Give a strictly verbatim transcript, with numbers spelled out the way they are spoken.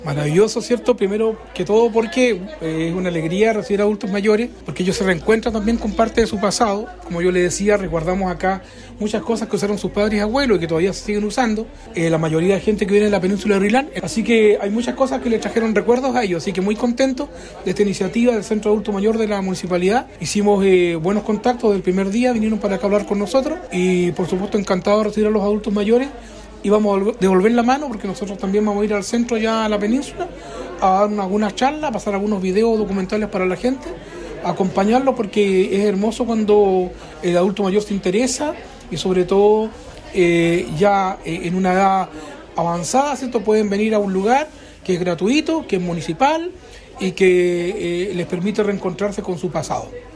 Maravilloso, ¿cierto? Primero que todo porque eh, es una alegría recibir a adultos mayores, porque ellos se reencuentran también con parte de su pasado. Como yo les decía, recordamos acá muchas cosas que usaron sus padres y abuelos y que todavía se siguen usando. Eh, la mayoría de gente que viene de la península de Rilán. Así que hay muchas cosas que les trajeron recuerdos a ellos. Así que muy contentos de esta iniciativa del Centro Adulto Mayor de la Municipalidad. Hicimos eh, buenos contactos del primer día, vinieron para acá a hablar con nosotros y por supuesto encantados de recibir a los adultos mayores. Y vamos a devolver la mano porque nosotros también vamos a ir al centro ya a la península a dar una, algunas charlas, a pasar algunos videos documentales para la gente, a acompañarlo porque es hermoso cuando el adulto mayor se interesa y sobre todo eh, ya eh, en una edad avanzada, ¿cierto? Pueden venir a un lugar que es gratuito, que es municipal y que eh, les permite reencontrarse con su pasado.